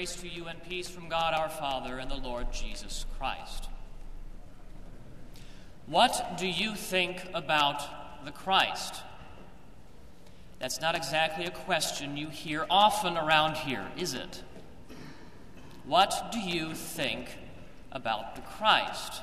Grace to you and peace from God our Father and the Lord Jesus Christ. What do you think about the Christ? That's not exactly a question you hear often around here, is it? What do you think about the Christ?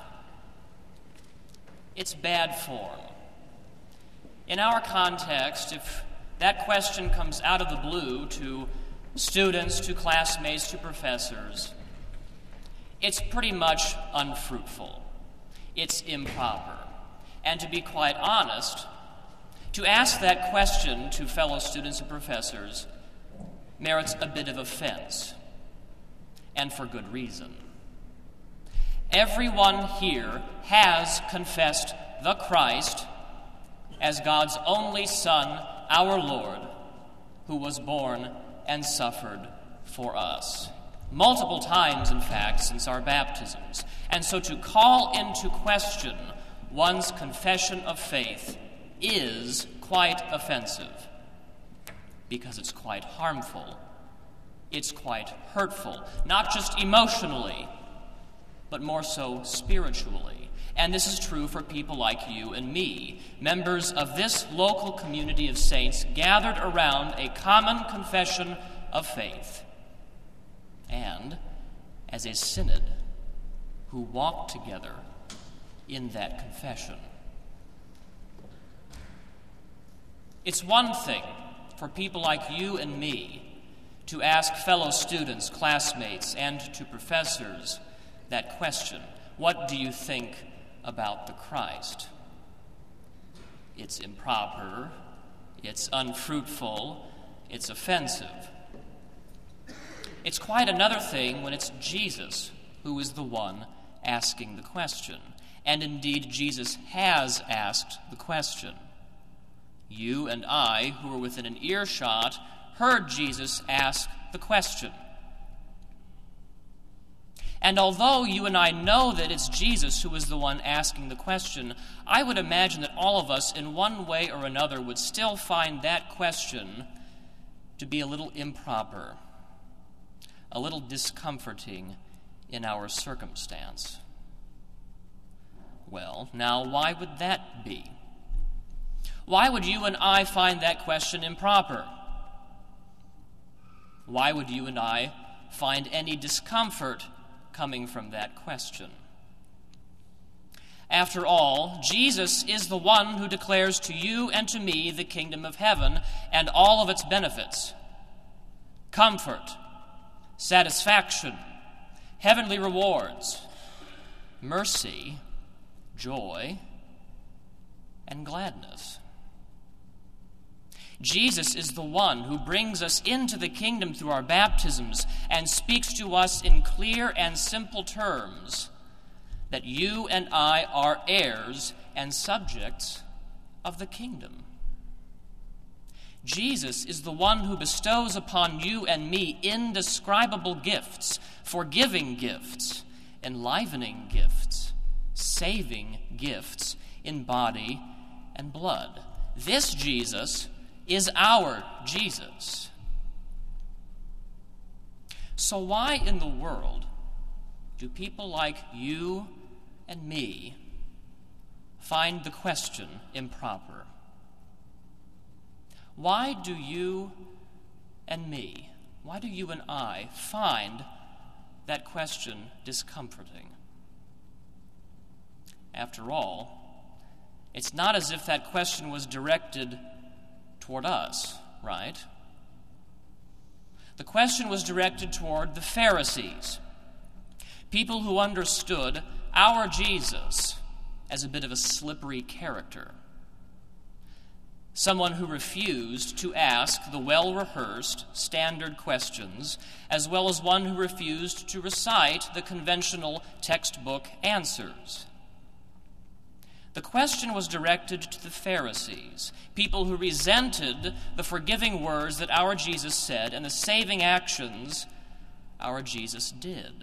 It's bad form. In our context, if that question comes out of the blue to students, to classmates, to professors, it's pretty much unfruitful. It's improper. And to be quite honest, to ask that question to fellow students and professors merits a bit of offense, and for good reason. Everyone here has confessed the Christ as God's only Son, our Lord, who was born and suffered for us. Multiple times, in fact, since our baptisms. And so to call into question one's confession of faith is quite offensive, because it's quite harmful. It's quite hurtful, not just emotionally, but more so spiritually. And this is true for people like you and me, members of this local community of saints gathered around a common confession of faith, and as a synod who walk together in that confession. It's one thing for people like you and me to ask fellow students, classmates, and to professors that question, what do you think about the Christ? It's improper, it's unfruitful, it's offensive. It's quite another thing when it's Jesus who is the one asking the question. And indeed, Jesus has asked the question. You and I, who were within an earshot, heard Jesus ask the question. And although you and I know that it's Jesus who is the one asking the question, I would imagine that all of us, in one way or another, would still find that question to be a little improper, a little discomforting in our circumstance. Well, now, why would that be? Why would you and I find that question improper? Why would you and I find any discomfort coming from that question? After all, Jesus is the one who declares to you and to me the kingdom of heaven and all of its benefits: comfort, satisfaction, heavenly rewards, mercy, joy, and gladness. Jesus is the one who brings us into the kingdom through our baptisms and speaks to us in clear and simple terms that you and I are heirs and subjects of the kingdom. Jesus is the one who bestows upon you and me indescribable gifts, forgiving gifts, enlivening gifts, saving gifts in body and blood. This Jesus is our Jesus. So why in the world do people like you and me find the question improper? Why do you and me, why do you and I find that question discomforting? After all, it's not as if that question was directed toward us, right? The question was directed toward the Pharisees, people who understood our Jesus as a bit of a slippery character, someone who refused to ask the well-rehearsed standard questions, as well as one who refused to recite the conventional textbook answers. The question was directed to the Pharisees, people who resented the forgiving words that our Jesus said and the saving actions our Jesus did.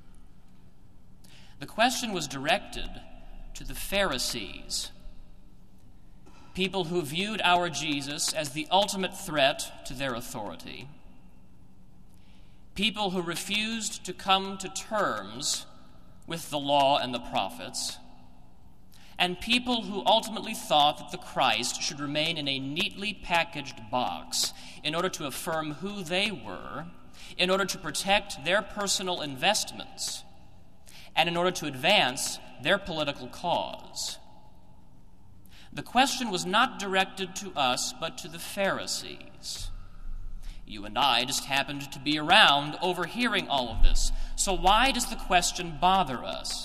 The question was directed to the Pharisees, people who viewed our Jesus as the ultimate threat to their authority, people who refused to come to terms with the law and the prophets, and people who ultimately thought that the Christ should remain in a neatly packaged box in order to affirm who they were, in order to protect their personal investments, and in order to advance their political cause. The question was not directed to us, but to the Pharisees. You and I just happened to be around overhearing all of this. So why does the question bother us?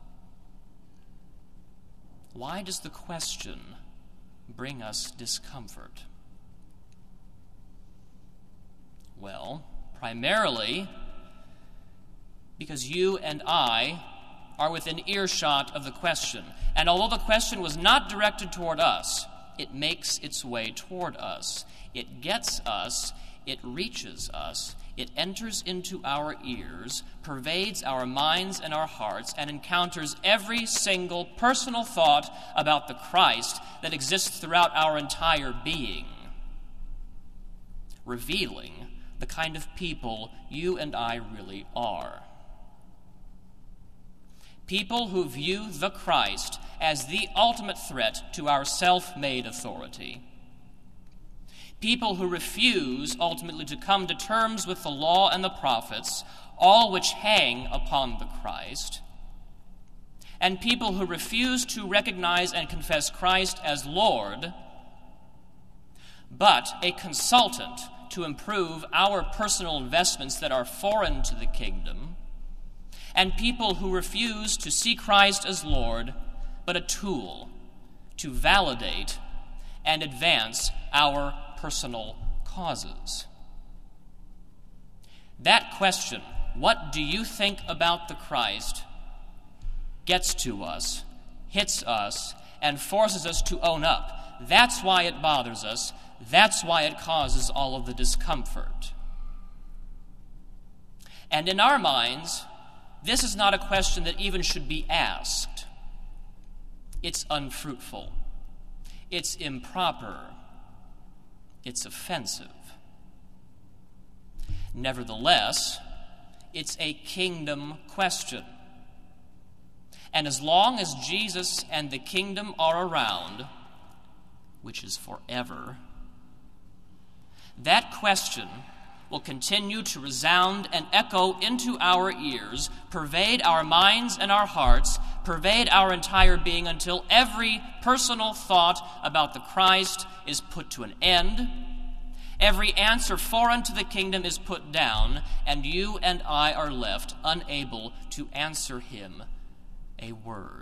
Why does the question bring us discomfort? Well, primarily because you and I are within earshot of the question. And although the question was not directed toward us, it makes its way toward us. It gets us, it reaches us, it enters into our ears, pervades our minds and our hearts, and encounters every single personal thought about the Christ that exists throughout our entire being, revealing the kind of people you and I really are. People who view the Christ as the ultimate threat to our self-made authority. People who refuse ultimately to come to terms with the law and the prophets, all which hang upon the Christ. And people who refuse to recognize and confess Christ as Lord, but a consultant to improve our personal investments that are foreign to the kingdom. And people who refuse to see Christ as Lord, but a tool to validate and advance our personal causes. That question, what do you think about the Christ, gets to us, hits us, and forces us to own up. That's why it bothers us. That's why it causes all of the discomfort. And in our minds, this is not a question that even should be asked. It's unfruitful. It's improper. It's offensive. Nevertheless, it's a kingdom question. And as long as Jesus and the kingdom are around, which is forever, that question will continue to resound and echo into our ears, pervade our minds and our hearts, pervade our entire being until every personal thought about the Christ is put to an end, every answer foreign to the kingdom is put down, and you and I are left unable to answer him a word.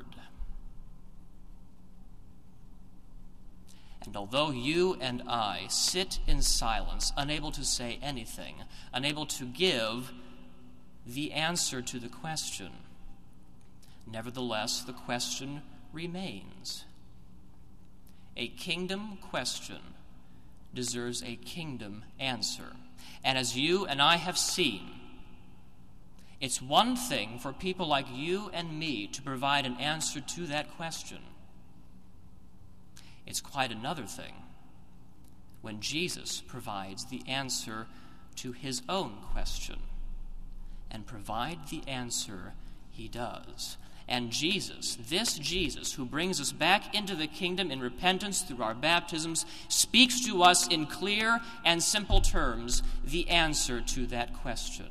And although you and I sit in silence, unable to say anything, unable to give the answer to the question, nevertheless, the question remains. A kingdom question deserves a kingdom answer. And as you and I have seen, it's one thing for people like you and me to provide an answer to that question. It's quite another thing when Jesus provides the answer to his own question. And provide the answer he does. And Jesus, this Jesus who brings us back into the kingdom in repentance through our baptisms, speaks to us in clear and simple terms the answer to that question.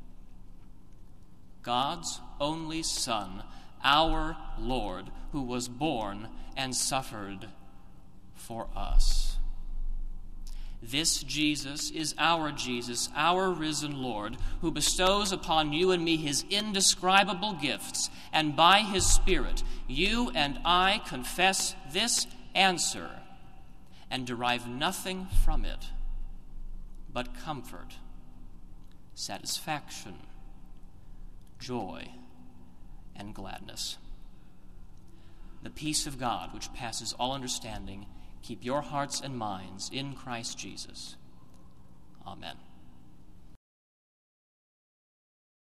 God's only Son, our Lord, who was born and suffered for us. This Jesus is our Jesus, our risen Lord, who bestows upon you and me his indescribable gifts, and by his Spirit, you and I confess this answer and derive nothing from it but comfort, satisfaction, joy, and gladness. The peace of God, which passes all understanding, keep your hearts and minds in Christ Jesus. Amen.